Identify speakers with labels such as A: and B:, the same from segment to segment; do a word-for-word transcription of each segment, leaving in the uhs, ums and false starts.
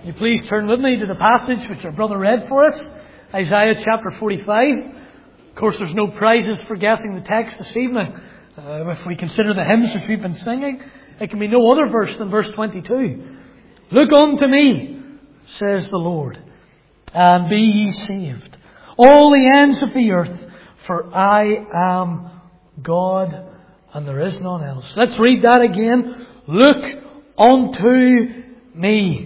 A: Will you please turn with me to the passage which our brother read for us, Isaiah chapter forty-five. Of course, there's no prizes for guessing the text this evening. Uh, if we consider the hymns which we've been singing, it can be no other verse than verse twenty-two. Look unto me, says the Lord, and be ye saved, all the ends of the earth, for I am God, and there is none else. Let's read that again. Look unto me,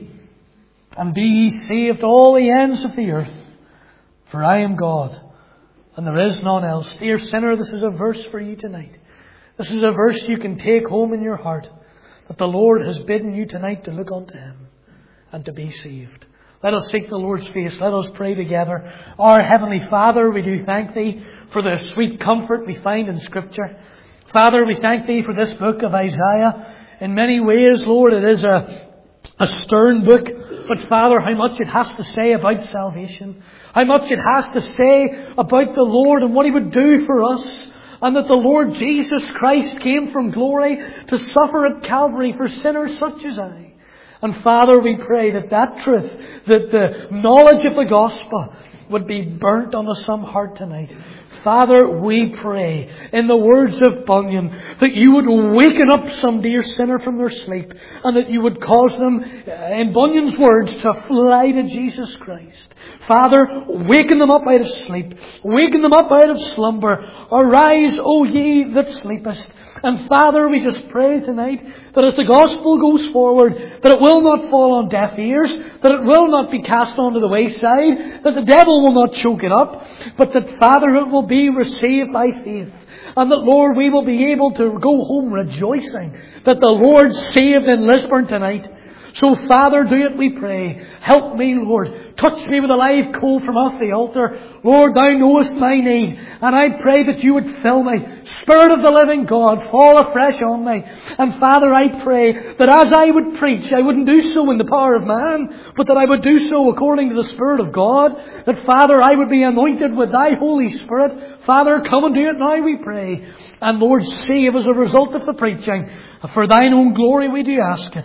A: and be ye saved, all the ends of the earth, for I am God, and there is none else. Dear sinner, this is a verse for you tonight. This is a verse you can take home in your heart, that the Lord has bidden you tonight to look unto Him and to be saved. Let us seek the Lord's face. Let us pray together. Our Heavenly Father, we do thank Thee for the sweet comfort we find in Scripture. Father, we thank Thee for this book of Isaiah. In many ways, Lord, it is a, a stern book. But Father, how much it has to say about salvation. How much it has to say about the Lord and what He would do for us. And that the Lord Jesus Christ came from glory to suffer at Calvary for sinners such as I. And Father, we pray that that truth, that the knowledge of the gospel would be burnt onto some heart tonight. Father, we pray, in the words of Bunyan, that you would waken up some dear sinner from their sleep, and that you would cause them, in Bunyan's words, to fly to Jesus Christ. Father, waken them up out of sleep. Waken them up out of slumber. Arise, O ye that sleepest. And Father, we just pray tonight that as the gospel goes forward, that it will not fall on deaf ears, that it will not be cast onto the wayside, that the devil will not choke it up, but that, Father, it will be received by faith. And that, Lord, we will be able to go home rejoicing that the Lord saved in Lisburn tonight. So, Father, do it, we pray. Help me, Lord. Touch me with a live coal from off the altar. Lord, Thou knowest my need. And I pray that You would fill me. Spirit of the living God, fall afresh on me. And, Father, I pray that as I would preach, I wouldn't do so in the power of man, but that I would do so according to the Spirit of God. That, Father, I would be anointed with Thy Holy Spirit. Father, come and do it now, we pray. And, Lord, save as a result of the preaching. For Thine own glory we do ask it.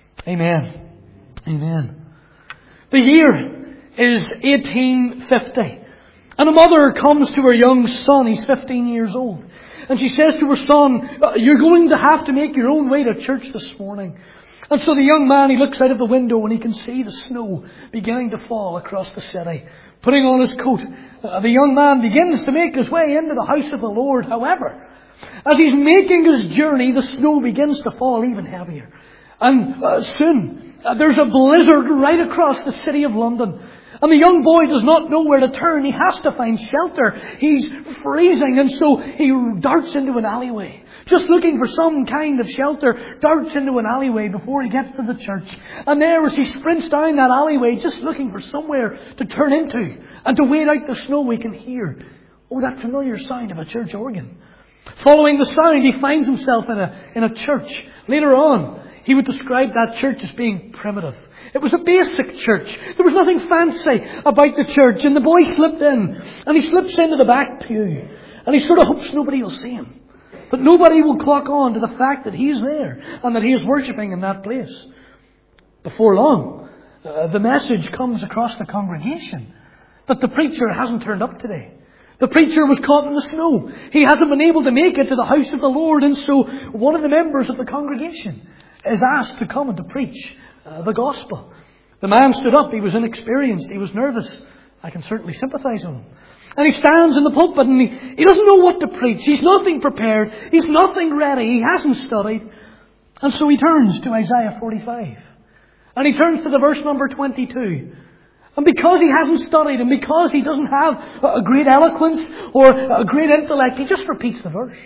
A: Amen. Amen. The year is eighteen fifty. And a mother comes to her young son. He's fifteen years old. And she says to her son, you're going to have to make your own way to church this morning. And so the young man, he looks out of the window and he can see the snow beginning to fall across the city. Putting on his coat, uh, the young man begins to make his way into the house of the Lord. However, as he's making his journey, the snow begins to fall even heavier. And uh, soon, uh, there's a blizzard right across the city of London. And the young boy does not know where to turn. He has to find shelter. He's freezing. And so he darts into an alleyway. Just looking for some kind of shelter. Darts into an alleyway before he gets to the church. And there as he sprints down that alleyway, just looking for somewhere to turn into. And to wait out the snow, we can hear, oh, that familiar sound of a church organ. Following the sound, he finds himself in a, in a church. Later on, he would describe that church as being primitive. It was a basic church. There was nothing fancy about the church. And the boy slipped in. And he slips into the back pew. And he sort of hopes nobody will see him. But nobody will clock on to the fact that he's there. And that he is worshipping in that place. Before long, uh, the message comes across the congregation that the preacher hasn't turned up today. The preacher was caught in the snow. He hasn't been able to make it to the house of the Lord. And so one of the members of the congregation is asked to come and to preach uh, the gospel. The man stood up. He was inexperienced. He was nervous. I can certainly sympathize with him. And he stands in the pulpit and he, he doesn't know what to preach. He's nothing prepared. He's nothing ready. He hasn't studied. And so he turns to Isaiah forty-five. And he turns to the verse number twenty-two. And because he hasn't studied and because he doesn't have a great eloquence or a great intellect, he just repeats the verse.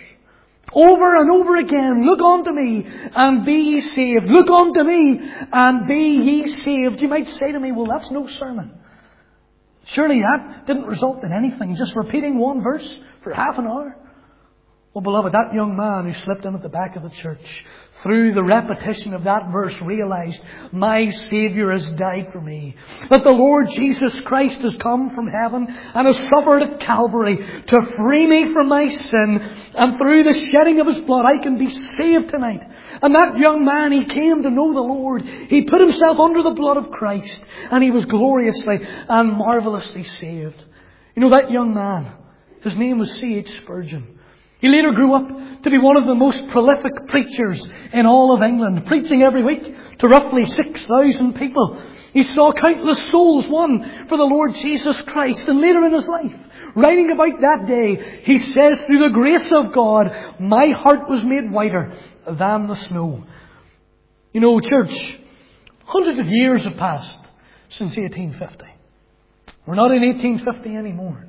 A: Over and over again, look unto me and be ye saved. Look unto me and be ye saved. You might say to me, well, that's no sermon. Surely that didn't result in anything. Just repeating one verse for half an hour. Well, beloved, that young man who slipped in at the back of the church, through the repetition of that verse, realized, my Saviour has died for me. That the Lord Jesus Christ has come from heaven and has suffered at Calvary to free me from my sin. And through the shedding of His blood, I can be saved tonight. And that young man, he came to know the Lord. He put himself under the blood of Christ. And he was gloriously and marvellously saved. You know, that young man, his name was C H Spurgeon. He later grew up to be one of the most prolific preachers in all of England, preaching every week to roughly six thousand people. He saw countless souls won for the Lord Jesus Christ. And later in his life, writing about that day, he says, through the grace of God, my heart was made whiter than the snow. You know, church, hundreds of years have passed since eighteen fifty. We're not in eighteen fifty anymore.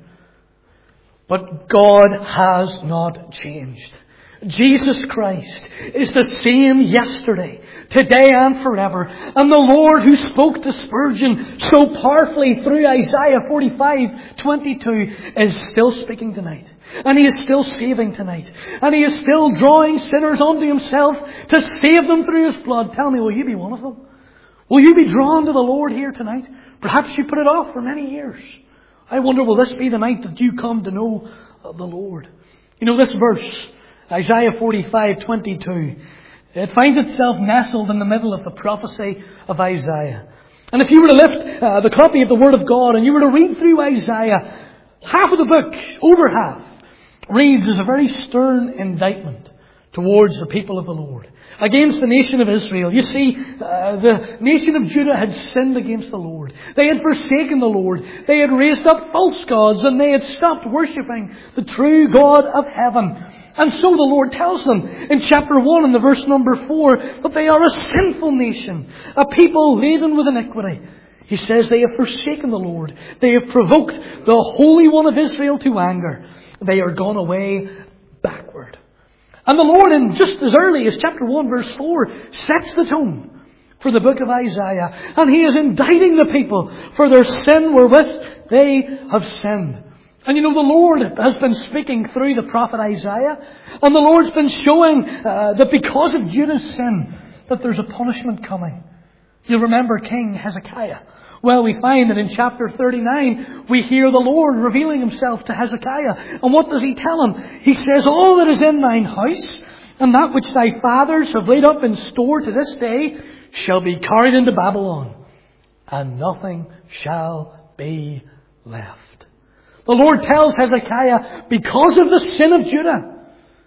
A: But God has not changed. Jesus Christ is the same yesterday, today and forever. And the Lord who spoke to Spurgeon so powerfully through Isaiah forty-five twenty-two is still speaking tonight. And He is still saving tonight. And He is still drawing sinners unto Himself to save them through His blood. Tell me, will you be one of them? Will you be drawn to the Lord here tonight? Perhaps you put it off for many years. I wonder, will this be the night that you come to know the Lord? You know, this verse, Isaiah forty-five twenty-two, it finds itself nestled in the middle of the prophecy of Isaiah. And if you were to lift uh, the copy of the Word of God and you were to read through Isaiah, half of the book, over half, reads as a very stern indictment towards the people of the Lord, against the nation of Israel. You see, uh, the nation of Judah had sinned against the Lord. They had forsaken the Lord. They had raised up false gods, and they had stopped worshipping the true God of heaven. And so the Lord tells them in chapter one and the verse number four that they are a sinful nation, a people laden with iniquity. He says they have forsaken the Lord. They have provoked the Holy One of Israel to anger. They are gone away backward. And the Lord, in just as early as chapter one verse four, sets the tone for the book of Isaiah. And He is indicting the people for their sin wherewith they have sinned. And you know, the Lord has been speaking through the prophet Isaiah. And the Lord's been showing uh, that because of Judah's sin, that there's a punishment coming. You'll remember King Hezekiah. Well, we find that in chapter thirty-nine, we hear the Lord revealing Himself to Hezekiah. And what does He tell him? He says, all that is in thine house, and that which thy fathers have laid up in store to this day, shall be carried into Babylon, and nothing shall be left. The Lord tells Hezekiah, because of the sin of Judah,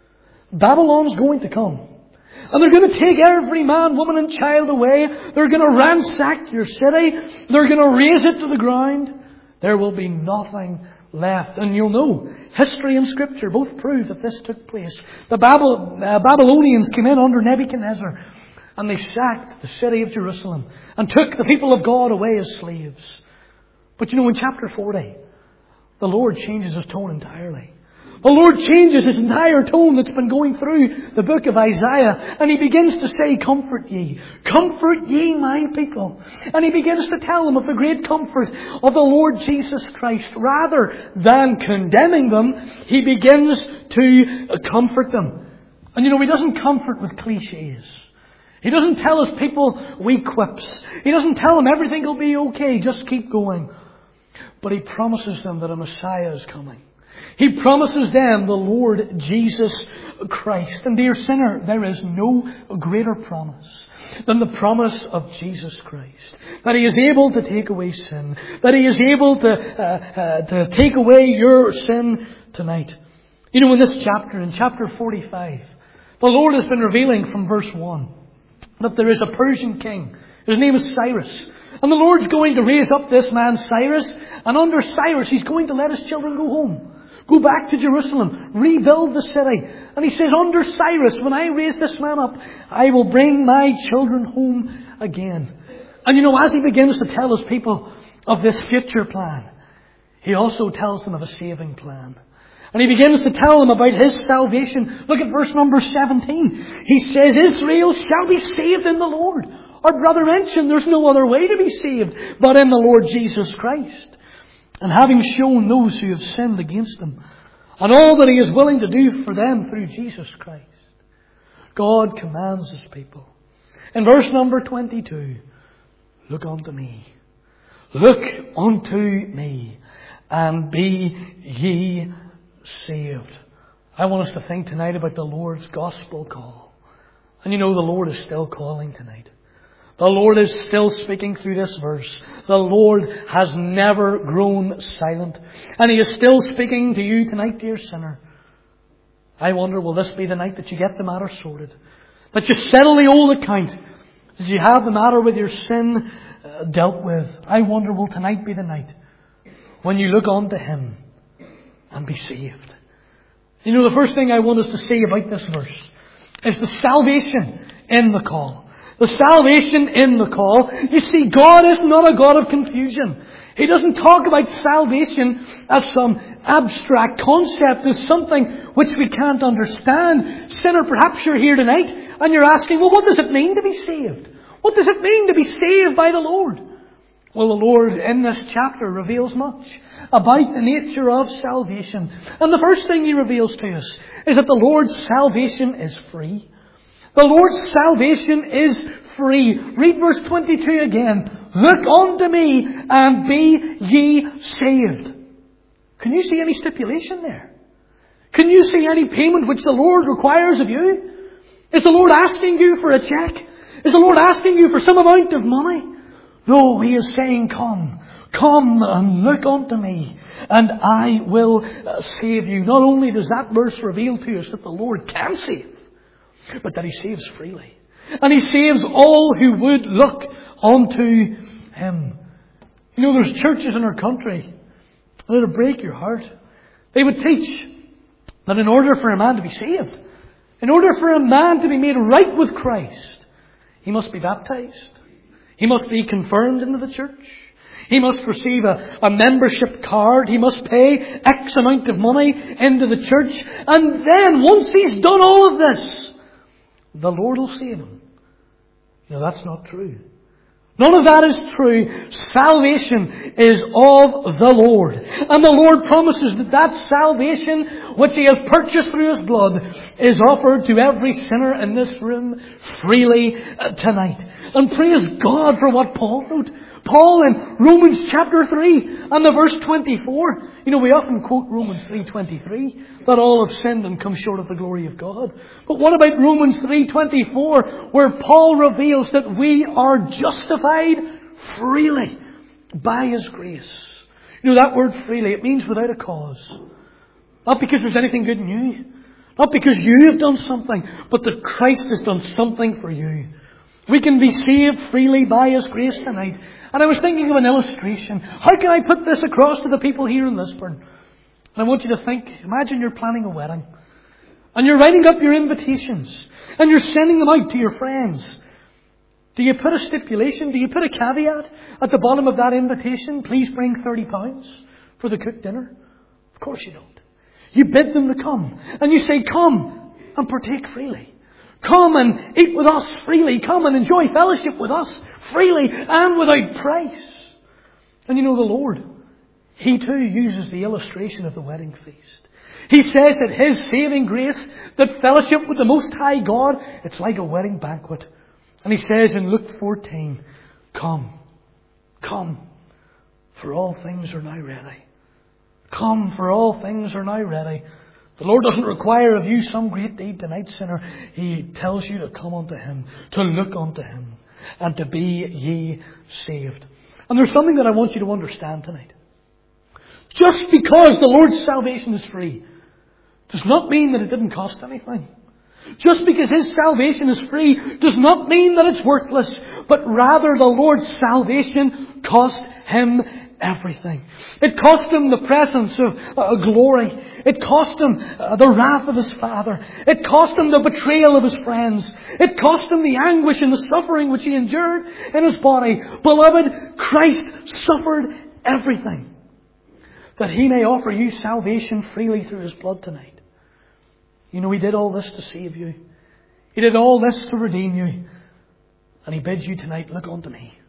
A: Babylon's going to come. And they're going to take every man, woman and child away. They're going to ransack your city. They're going to raze it to the ground. There will be nothing left. And you'll know, history and Scripture both prove that this took place. The Babel, uh, Babylonians came in under Nebuchadnezzar, and they sacked the city of Jerusalem and took the people of God away as slaves. But you know, in chapter forty, the Lord changes His tone entirely. The Lord changes His entire tone that's been going through the book of Isaiah. And He begins to say, comfort ye. Comfort ye my people. And He begins to tell them of the great comfort of the Lord Jesus Christ. Rather than condemning them, He begins to comfort them. And you know, He doesn't comfort with cliches. He doesn't tell His people weak quips. He doesn't tell them everything will be okay, just keep going. But He promises them that a Messiah is coming. He promises them the Lord Jesus Christ. And dear sinner, there is no greater promise than the promise of Jesus Christ. That He is able to take away sin. That He is able to, uh, uh, to take away your sin tonight. You know, in this chapter, in chapter forty-five, the Lord has been revealing from verse one that there is a Persian king. His name is Cyrus. And the Lord's going to raise up this man Cyrus. And under Cyrus, He's going to let His children go home. Go back to Jerusalem. Rebuild the city. And He says, under Cyrus, when I raise this man up, I will bring my children home again. And you know, as He begins to tell His people of this future plan, He also tells them of a saving plan. And He begins to tell them about His salvation. Look at verse number seventeen. He says, Israel shall be saved in the Lord. Our brother mentioned there's no other way to be saved but in the Lord Jesus Christ. And having shown those who have sinned against Him and all that He is willing to do for them through Jesus Christ. God commands His people. In verse number twenty-two, look unto me. Look unto me, and be ye saved. I want us to think tonight about the Lord's gospel call. And you know the Lord is still calling tonight. The Lord is still speaking through this verse. The Lord has never grown silent. And He is still speaking to you tonight, dear sinner. I wonder, will this be the night that you get the matter sorted? That you settle the old account? That you have the matter with your sin uh, dealt with? I wonder, will tonight be the night when you look unto Him and be saved? You know, the first thing I want us to see about this verse is the salvation in the call. The salvation in the call. You see, God is not a God of confusion. He doesn't talk about salvation as some abstract concept, as something which we can't understand. Sinner, perhaps you're here tonight and you're asking, well, what does it mean to be saved? What does it mean to be saved by the Lord? Well, the Lord in this chapter reveals much about the nature of salvation. And the first thing He reveals to us is that the Lord's salvation is free. The Lord's salvation is free. Read verse twenty-two again. Look unto me and be ye saved. Can you see any stipulation there? Can you see any payment which the Lord requires of you? Is the Lord asking you for a check? Is the Lord asking you for some amount of money? No, He is saying, come, come and look unto me, and I will save you. Not only does that verse reveal to us that the Lord can save, but that He saves freely. And He saves all who would look unto Him. You know, there's churches in our country that would break your heart. They would teach that in order for a man to be saved, in order for a man to be made right with Christ, he must be baptized. He must be confirmed into the church. He must receive a, a membership card. He must pay X amount of money into the church. And then, once he's done all of this, the Lord will save him. You know, that's not true. None of that is true. Salvation is of the Lord. And the Lord promises that that salvation which He has purchased through His blood is offered to every sinner in this room freely tonight. And praise God for what Paul wrote. Paul in Romans chapter three and the verse twenty-four. You know, we often quote Romans three twenty-three, that all have sinned and come short of the glory of God. But what about Romans three twenty-four, where Paul reveals that we are justified freely by His grace? You know, that word freely, it means without a cause. Not because there's anything good in you. Not because you have done something, but that Christ has done something for you. We can be saved freely by His grace tonight. And I was thinking of an illustration. How can I put this across to the people here in Lisburn? And I want you to think, imagine you're planning a wedding. And you're writing up your invitations. And you're sending them out to your friends. Do you put a stipulation? Do you put a caveat at the bottom of that invitation? Please bring thirty pounds for the cooked dinner. Of course you don't. You bid them to come. And you say, come and partake freely. Come and eat with us freely. Come and enjoy fellowship with us freely and without price. And you know, the Lord, He too uses the illustration of the wedding feast. He says that His saving grace, that fellowship with the Most High God, it's like a wedding banquet. And He says in Luke fourteen, come, come, for all things are now ready. Come, for all things are now ready. The Lord doesn't require of you some great deed tonight, sinner. He tells you to come unto Him, to look unto Him, and to be ye saved. And there's something that I want you to understand tonight. Just because the Lord's salvation is free does not mean that it didn't cost anything. Just because His salvation is free does not mean that it's worthless, but rather the Lord's salvation cost Him everything. It cost Him the presence of uh, glory. It cost Him uh, the wrath of His Father. It cost Him the betrayal of His friends. It cost Him the anguish and the suffering which He endured in His body. Beloved, Christ suffered everything that He may offer you salvation freely through His blood tonight. You know, He did all this to save you. He did all this to redeem you. And He bids you tonight, look unto me.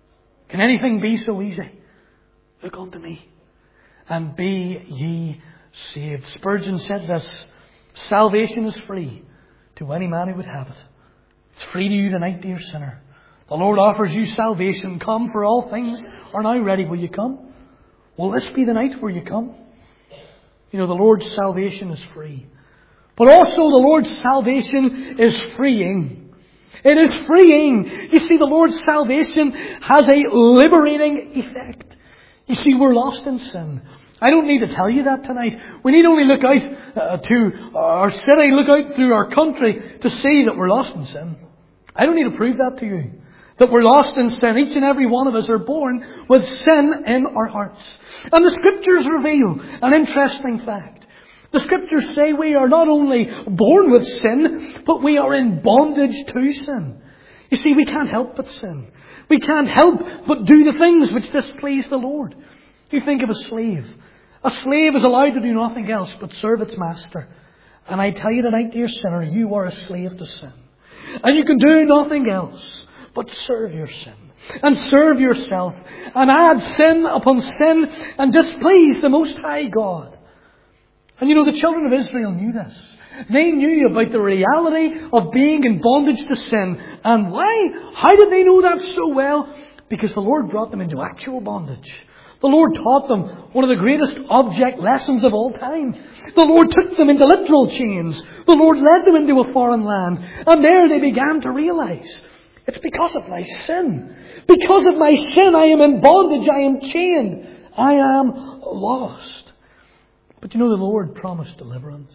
A: Can anything be so easy? Look unto me and be ye saved. Spurgeon said this: salvation is free to any man who would have it. It's free to you tonight, dear sinner. The Lord offers you salvation. Come, for all things are now ready. Will you come? Will this be the night where you come? You know, the Lord's salvation is free. But also the Lord's salvation is freeing. It is freeing. You see, the Lord's salvation has a liberating effect. You see, we're lost in sin. I don't need to tell you that tonight. We need only look out uh, to our city, look out through our country to see that we're lost in sin. I don't need to prove that to you. That we're lost in sin. Each and every one of us are born with sin in our hearts. And the Scriptures reveal an interesting fact. The Scriptures say we are not only born with sin, but we are in bondage to sin. You see, we can't help but sin. We can't help but do the things which displease the Lord. You think of a slave. A slave is allowed to do nothing else but serve its master. And I tell you tonight, dear sinner, you are a slave to sin. And you can do nothing else but serve your sin. And serve yourself. And add sin upon sin. And displease the Most High God. And you know, the children of Israel knew this. They knew about the reality of being in bondage to sin. And why? How did they know that so well? Because the Lord brought them into actual bondage. The Lord taught them one of the greatest object lessons of all time. The Lord took them into literal chains. The Lord led them into a foreign land. And there they began to realize, it's because of my sin. Because of my sin I am in bondage. I am chained. I am lost. But you know, the Lord promised deliverance.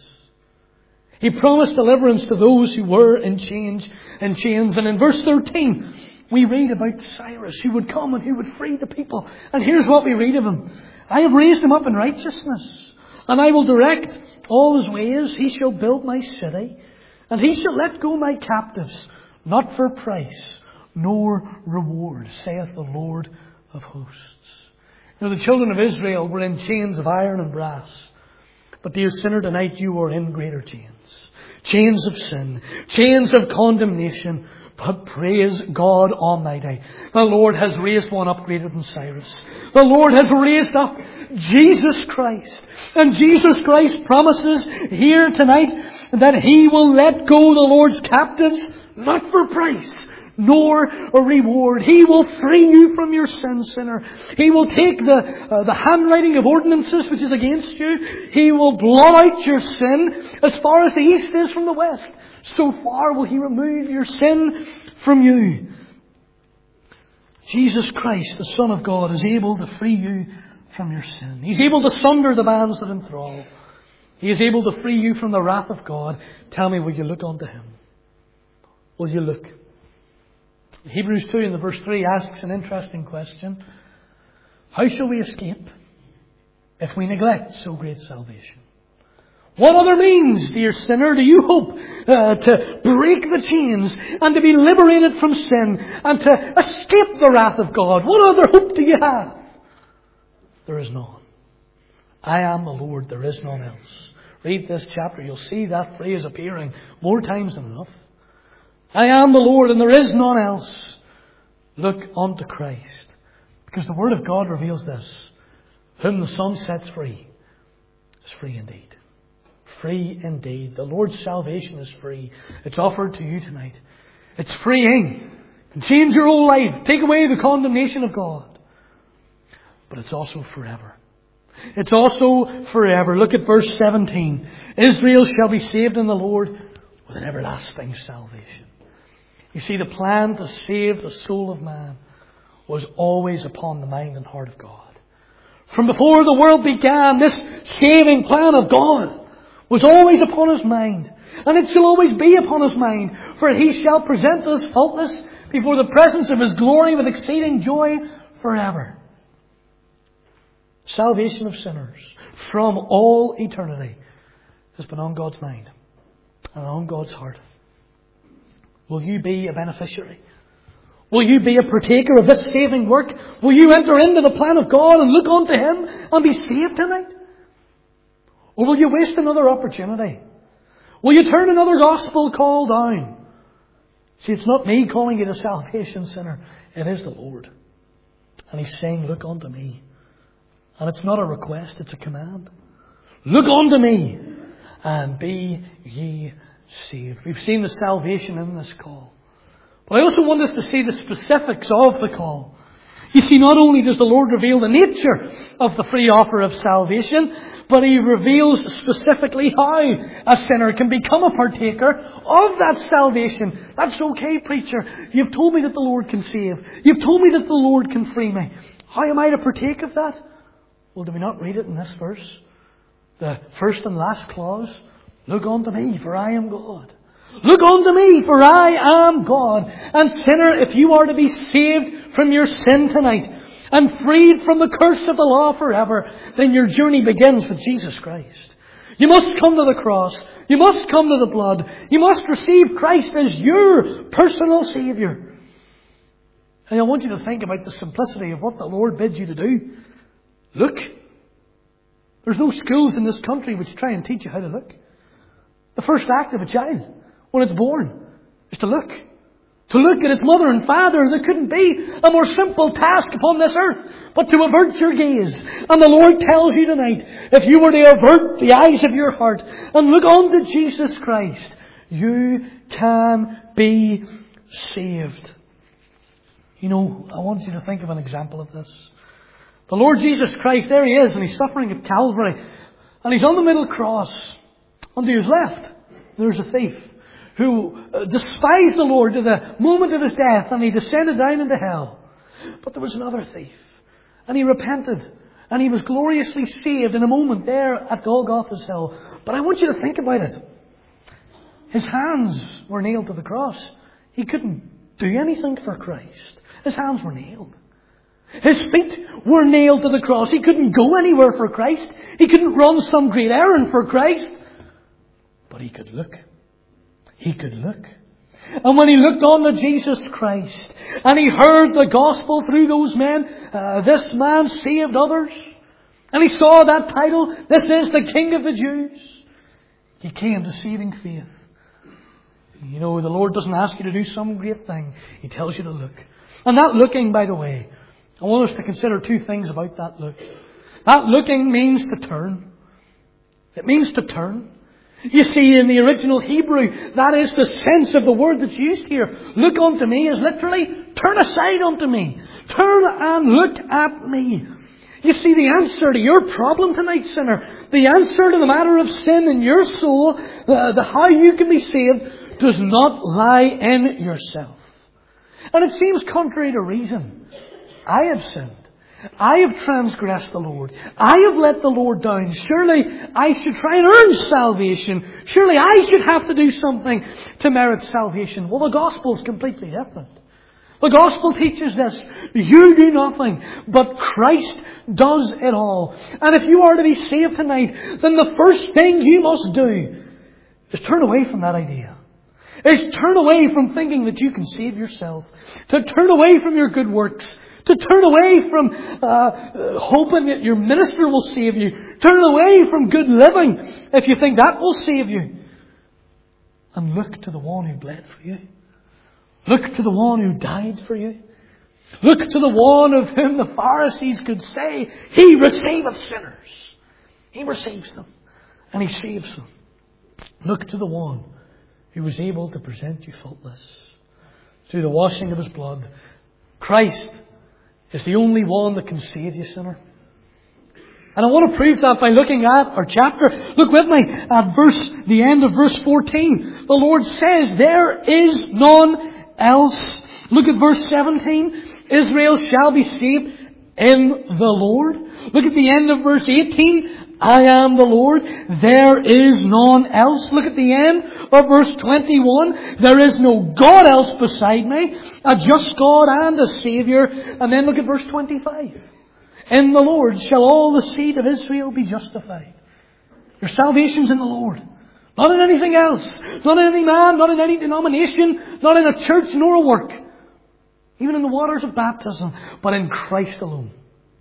A: He promised deliverance to those who were in chains. In chains. And in verse thirteen, we read about Cyrus, who would come and who would free the people. And here's what we read of him. I have raised him up in righteousness, and I will direct all his ways. He shall build my city, and he shall let go my captives, not for price, nor reward, saith the Lord of hosts. Now, the children of Israel were in chains of iron and brass. But dear sinner, tonight you are in greater chains. Chains of sin. Chains of condemnation. But praise God Almighty. The Lord has raised one up greater than Cyrus. The Lord has raised up Jesus Christ. And Jesus Christ promises here tonight that He will let go the Lord's captives, not for price, nor a reward. He will free you from your sin, sinner. He will take the, uh, the handwriting of ordinances which is against you. He will blot out your sin as far as the east is from the west. So far will He remove your sin from you. Jesus Christ, the Son of God, is able to free you from your sin. He's able to sunder the bands that enthrall. He is able to free you from the wrath of God. Tell me, will you look unto Him? Will you look? Hebrews two in the verse three asks an interesting question. How shall we escape if we neglect so great salvation? What other means, dear sinner, do you hope uh, to break the chains and to be liberated from sin and to escape the wrath of God? What other hope do you have? There is none. I am the Lord, there is none else. Read this chapter, you'll see that phrase appearing more times than enough. I am the Lord and there is none else. Look unto Christ. Because the Word of God reveals this. Whom the Son sets free is free indeed. Free indeed. The Lord's salvation is free. It's offered to you tonight. It's freeing. It can change your whole life. Take away the condemnation of God. But it's also forever. It's also forever. Look at verse seventeen. Israel shall be saved in the Lord with an everlasting salvation. You see, the plan to save the soul of man was always upon the mind and heart of God. From before the world began, this saving plan of God was always upon His mind. And it shall always be upon His mind. For He shall present us faultless before the presence of His glory with exceeding joy forever. Salvation of sinners from all eternity has been on God's mind and on God's heart. Will you be a beneficiary? Will you be a partaker of this saving work? Will you enter into the plan of God and look unto Him and be saved tonight? Or will you waste another opportunity? Will you turn another gospel call down? See, it's not me calling you to salvation, sinner. It is the Lord. And He's saying, look unto me. And it's not a request, it's a command. Look unto me, and be ye saved. We've seen the salvation in this call. But I also want us to see the specifics of the call. You see, not only does the Lord reveal the nature of the free offer of salvation, but He reveals specifically how a sinner can become a partaker of that salvation. That's okay, preacher. You've told me that the Lord can save. You've told me that the Lord can free me. How am I to partake of that? Well, do we not read it in this verse? The first and last clause. Look unto me, for I am God. Look unto me, for I am God. And sinner, if you are to be saved from your sin tonight and freed from the curse of the law forever, then your journey begins with Jesus Christ. You must come to the cross. You must come to the blood. You must receive Christ as your personal Saviour. And I want you to think about the simplicity of what the Lord bids you to do. Look. There's no schools in this country which try and teach you how to look. The first act of a child, when it's born, is to look. To look at its mother and father. There couldn't be a more simple task upon this earth but to avert your gaze. And the Lord tells you tonight, if you were to avert the eyes of your heart and look on to Jesus Christ, you can be saved. You know, I want you to think of an example of this. The Lord Jesus Christ, there He is, and He's suffering at Calvary. And He's on the middle cross. On to His left, there's a thief who despised the Lord to the moment of His death, and he descended down into hell. But there was another thief, and he repented, and he was gloriously saved in a moment there at Golgotha's hill. But I want you to think about it. His hands were nailed to the cross. He couldn't do anything for Christ. His hands were nailed. His feet were nailed to the cross. He couldn't go anywhere for Christ. He couldn't run some great errand for Christ. But he could look. He could look. And when he looked on to Jesus Christ and he heard the gospel through those men, uh, this man saved others, and he saw that title, this is the King of the Jews, he came to saving faith. You know, the Lord doesn't ask you to do some great thing. He tells you to look. And that looking, by the way, I want us to consider two things about that look. That looking means to turn. It means to turn. You see, in the original Hebrew, that is the sense of the word that's used here. Look unto me is literally turn aside unto me. Turn and look at me. You see, the answer to your problem tonight, sinner, the answer to the matter of sin in your soul, the, the how you can be saved, does not lie in yourself. And it seems contrary to reason. I have sinned. I have transgressed the Lord. I have let the Lord down. Surely I should try and earn salvation. Surely I should have to do something to merit salvation. Well, the gospel is completely different. The gospel teaches this. You do nothing, but Christ does it all. And if you are to be saved tonight, then the first thing you must do is turn away from that idea. Is turn away from thinking that you can save yourself. To turn away from your good works. To turn away from uh, hoping that your minister will save you. Turn away from good living if you think that will save you. And look to the one who bled for you. Look to the one who died for you. Look to the one of whom the Pharisees could say, He receiveth sinners. He receives them. And He saves them. Look to the one who was able to present you faultless through the washing of His blood. Christ is the only one that can save you, sinner. And I want to prove that by looking at our chapter. Look with me at verse, the end of verse fourteen. The Lord says, there is none else. Look at verse seventeen. Israel shall be saved in the Lord. Look at the end of verse eighteen. I am the Lord. There is none else. Look at the end of verse twenty-one. There is no God else beside me. A just God and a Saviour. And then look at verse twenty-five. In the Lord shall all the seed of Israel be justified. Your salvation's in the Lord. Not in anything else. Not in any man. Not in any denomination. Not in a church nor a work. Even in the waters of baptism. But in Christ alone.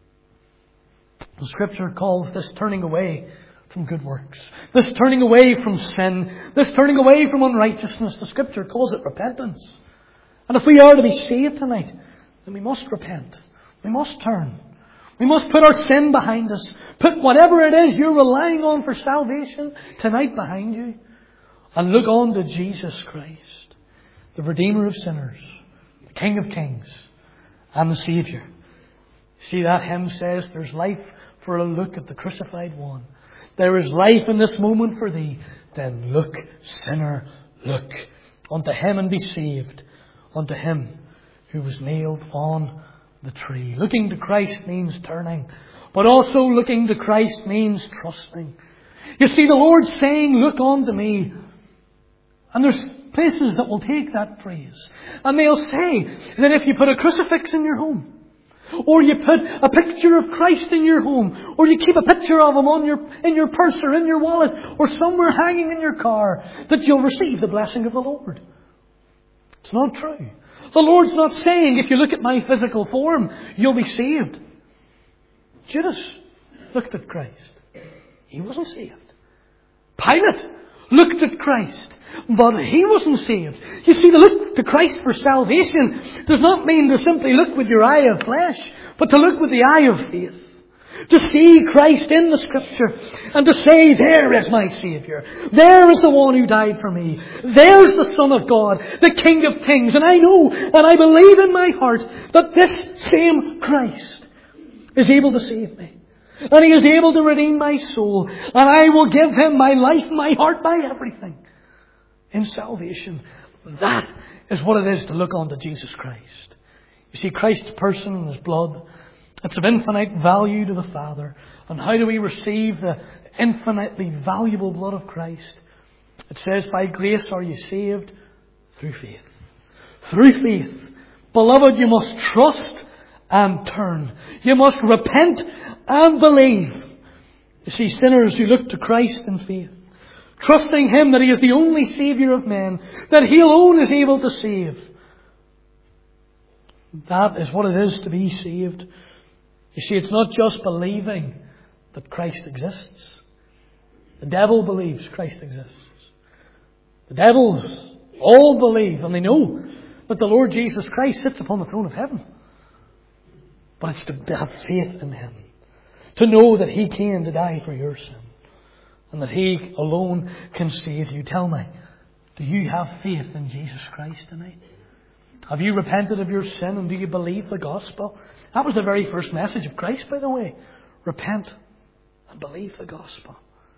A: The Scripture calls this turning away from good works. This turning away from sin. This turning away from unrighteousness. The Scripture calls it repentance. And if we are to be saved tonight, then we must repent. We must turn. We must put our sin behind us. Put whatever it is you're relying on for salvation tonight behind you. And look on to Jesus Christ, the Redeemer of sinners, the King of kings, and the Saviour. See, that hymn says there's life for a look at the crucified one. There is life in this moment for thee. Then look, sinner, look unto Him and be saved. Unto Him who was nailed on the tree. Looking to Christ means turning. But also looking to Christ means trusting. You see, the Lord's saying, look unto me. And there's places that will take that phrase. And they'll say that if you put a crucifix in your home, or you put a picture of Christ in your home, or you keep a picture of Him on your, in your purse or in your wallet, or somewhere hanging in your car, that you'll receive the blessing of the Lord. It's not true. The Lord's not saying if you look at my physical form, you'll be saved. Judas looked at Christ. He wasn't saved. Pilate looked at Christ, but he wasn't saved. You see, to look to Christ for salvation does not mean to simply look with your eye of flesh, but to look with the eye of faith. To see Christ in the Scripture and to say, there is my Saviour. There is the one who died for me. There's the Son of God, the King of kings. And I know and I believe in my heart that this same Christ is able to save me. And He is able to redeem my soul. And I will give Him my life, my heart, my everything in salvation. That is what it is to look unto Jesus Christ. You see, Christ's person and His blood, it's of infinite value to the Father. And how do we receive the infinitely valuable blood of Christ? It says, by grace are you saved through faith. Through faith. Beloved, you must trust and turn. You must repent and believe. You see, sinners who look to Christ in faith, trusting Him that He is the only Saviour of men, that He alone is able to save. That is what it is to be saved. You see, it's not just believing that Christ exists. The devil believes Christ exists. The devils all believe, and they know that the Lord Jesus Christ sits upon the throne of heaven. But it's to have faith in Him. To know that He came to die for your sin. And that He alone can save you. Tell me, do you have faith in Jesus Christ tonight? Have you repented of your sin and do you believe the gospel? That was the very first message of Christ, by the way. Repent and believe the gospel.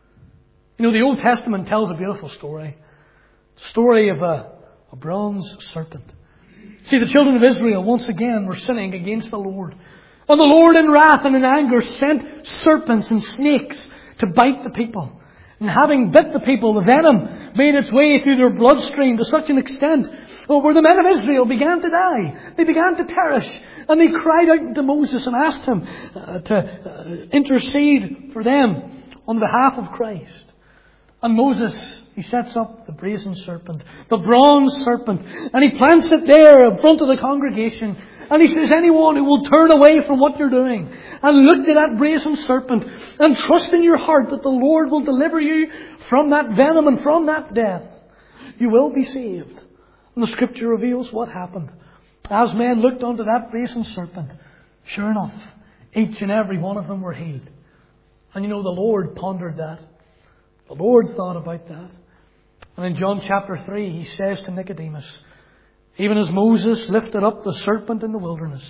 A: You know, the Old Testament tells a beautiful story. The story of a, a bronze serpent. See, the children of Israel once again were sinning against the Lord. And the Lord in wrath and in anger sent serpents and snakes to bite the people. And having bit the people, the venom made its way through their bloodstream to such an extent where the men of Israel began to die. They began to perish. And they cried out to Moses and asked him uh, to uh, intercede for them on behalf of Christ. And Moses, he sets up the brazen serpent, the bronze serpent, and he plants it there in front of the congregation. And he says, anyone who will turn away from what you're doing and look to that brazen serpent and trust in your heart that the Lord will deliver you from that venom and from that death, you will be saved. And the Scripture reveals what happened. As men looked onto that brazen serpent, sure enough, each and every one of them were healed. And you know, the Lord pondered that. The Lord thought about that. And in John chapter three, He says to Nicodemus, even as Moses lifted up the serpent in the wilderness,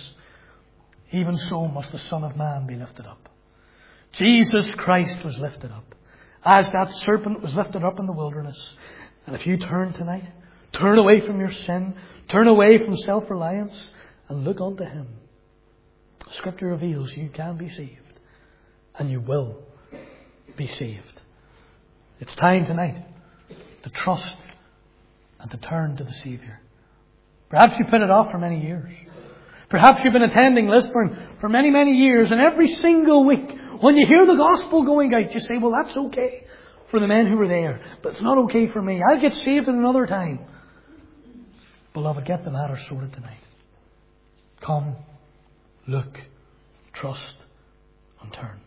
A: even so must the Son of Man be lifted up. Jesus Christ was lifted up, as that serpent was lifted up in the wilderness. And if you turn tonight, turn away from your sin, turn away from self-reliance, and look unto Him, the Scripture reveals you can be saved, and you will be saved. It's time tonight to trust and to turn to the Saviour. Perhaps you put it off for many years. Perhaps you've been attending Lisburn for many, many years, and every single week, when you hear the gospel going out, you say, well, that's okay for the men who were there, but it's not okay for me. I'll get saved at another time. Beloved, get the matter sorted tonight. Come, look, trust, and turn.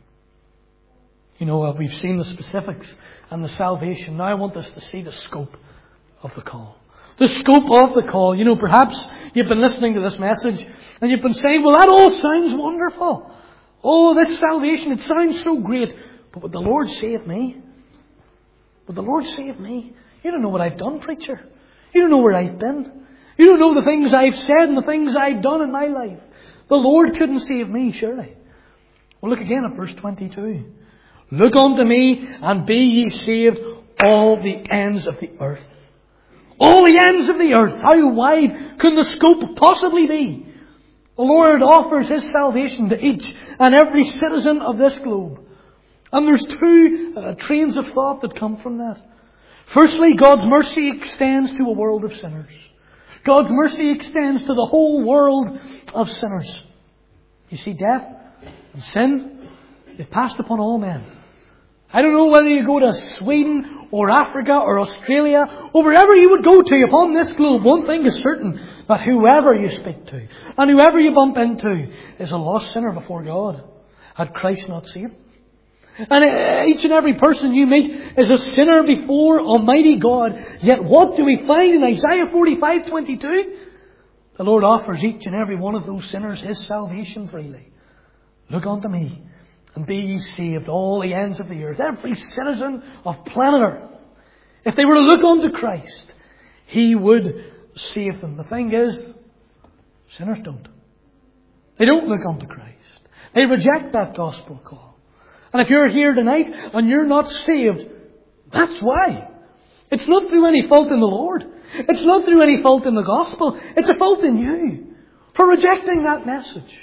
A: You know, uh, we've seen the specifics and the salvation. Now I want us to see the scope of the call. The scope of the call. You know, perhaps you've been listening to this message and you've been saying, well, that all sounds wonderful. Oh, this salvation, it sounds so great. But would the Lord save me? Would the Lord save me? You don't know what I've done, preacher. You don't know where I've been. You don't know the things I've said and the things I've done in my life. The Lord couldn't save me, surely. Well, look again at verse twenty-two. Look unto me and be ye saved, all the ends of the earth. All the ends of the earth. How wide can the scope possibly be? The Lord offers His salvation to each and every citizen of this globe. And there's two uh, trains of thought that come from that. Firstly, God's mercy extends to a world of sinners. God's mercy extends to the whole world of sinners. You see, death and sin, they've passed upon all men. I don't know whether you go to Sweden or Africa or Australia or wherever you would go to upon this globe. One thing is certain, that whoever you speak to and whoever you bump into is a lost sinner before God. Had Christ not saved? And each and every person you meet is a sinner before Almighty God. Yet what do we find in Isaiah forty-five twenty-two? The Lord offers each and every one of those sinners His salvation freely. Look unto me and be ye saved, all the ends of the earth. Every citizen of planet Earth. If they were to look unto Christ, He would save them. The thing is, sinners don't. They don't look unto Christ. They reject that gospel call. And if you're here tonight and you're not saved, that's why. It's not through any fault in the Lord. It's not through any fault in the gospel. It's a fault in you for rejecting that message.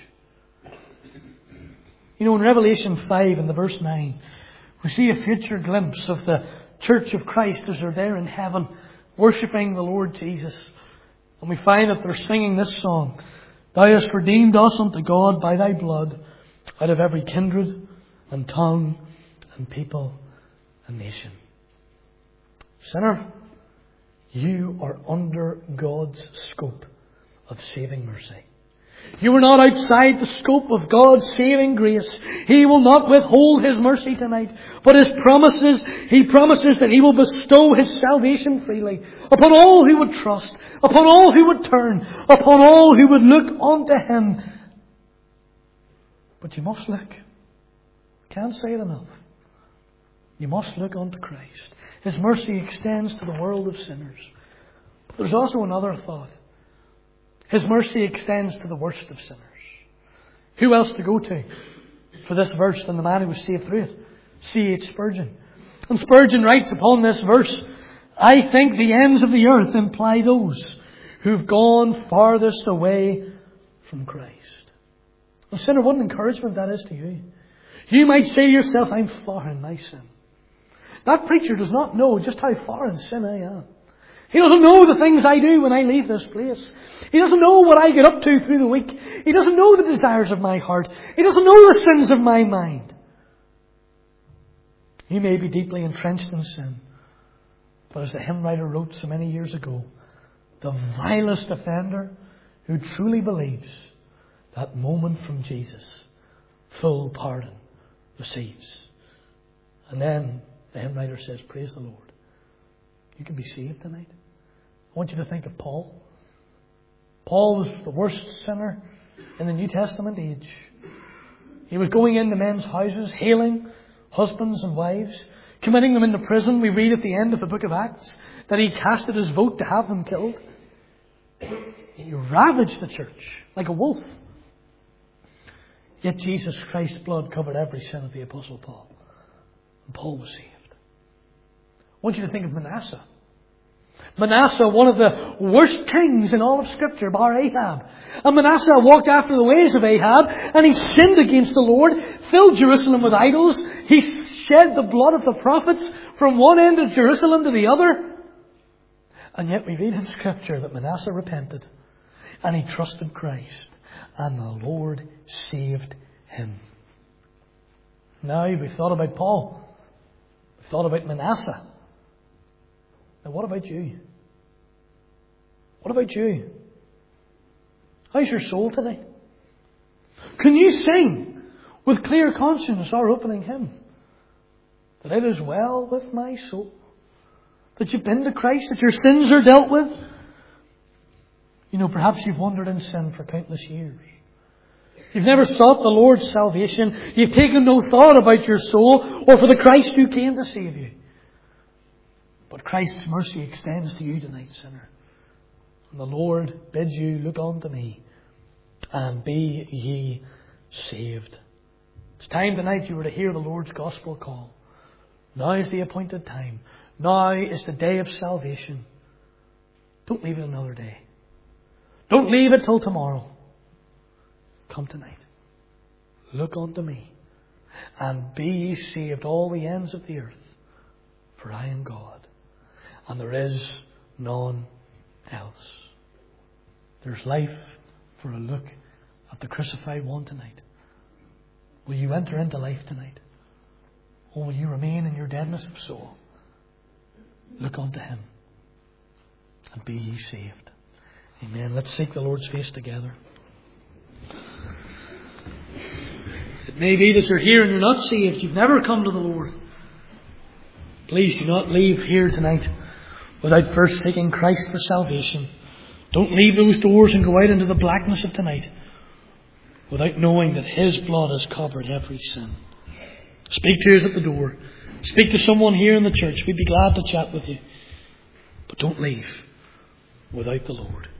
A: You know, in Revelation five in the verse nine, we see a future glimpse of the Church of Christ as they're there in heaven, worshipping the Lord Jesus. And we find that they're singing this song. Thou hast redeemed us unto God by Thy blood, out of every kindred and tongue and people and nation. Sinner, you are under God's scope of saving mercy. You are not outside the scope of God's saving grace. He will not withhold His mercy tonight. But His promises, He promises that He will bestow His salvation freely upon all who would trust, upon all who would turn, upon all who would look unto Him. But you must look. Can't say it enough. You must look unto Christ. His mercy extends to the world of sinners. But there's also another thought. His mercy extends to the worst of sinners. Who else to go to for this verse than the man who was saved through it? C H Spurgeon. And Spurgeon writes upon this verse, I think the ends of the earth imply those who've gone farthest away from Christ. Well, sinner, what an encouragement that is to you. You might say to yourself, I'm far in my sin. That preacher does not know just how far in sin I am. He doesn't know the things I do when I leave this place. He doesn't know what I get up to through the week. He doesn't know the desires of my heart. He doesn't know the sins of my mind. You may be deeply entrenched in sin. But as the hymn writer wrote so many years ago, the vilest offender who truly believes, that moment from Jesus, full pardon receives. And then the hymn writer says, praise the Lord. You can be saved tonight. I want you to think of Paul. Paul was the worst sinner in the New Testament age. He was going into men's houses, hailing husbands and wives, committing them into prison. We read at the end of the book of Acts that he casted his vote to have them killed. He ravaged the church like a wolf. Yet Jesus Christ's blood covered every sin of the Apostle Paul. And Paul was saved. I want you to think of Manasseh. Manasseh, one of the worst kings in all of Scripture, bar Ahab. And Manasseh walked after the ways of Ahab, and he sinned against the Lord, filled Jerusalem with idols. He shed the blood of the prophets from one end of Jerusalem to the other. And yet we read in Scripture that Manasseh repented, and he trusted Christ, and the Lord saved him. Now we've thought about Paul. We've thought about Manasseh. Now what about you? What about you? How's your soul today? Can you sing with clear conscience our opening hymn? That it is well with my soul. That you've been to Christ, that your sins are dealt with. You know, perhaps you've wandered in sin for countless years. You've never sought the Lord's salvation. You've taken no thought about your soul or for the Christ who came to save you. But Christ's mercy extends to you tonight, sinner. And the Lord bids you, look unto me and be ye saved. It's time tonight you were to hear the Lord's gospel call. Now is the appointed time. Now is the day of salvation. Don't leave it another day. Don't leave it till tomorrow. Come tonight. Look unto me and be ye saved all the ends of the earth. For I am God and there is none else. There's life for a look at the crucified one tonight. Will you enter into life tonight? Or will you remain in your deadness of soul? Look unto Him and be ye saved. Amen. Let's seek the Lord's face together. It may be that you're here and you're not saved. You've never come to the Lord. Please do not leave here tonight without first seeking Christ for salvation. Don't leave those doors and go out into the blackness of tonight without knowing that His blood has covered every sin. Speak to us at the door. Speak to someone here in the church. We'd be glad to chat with you. But don't leave without the Lord.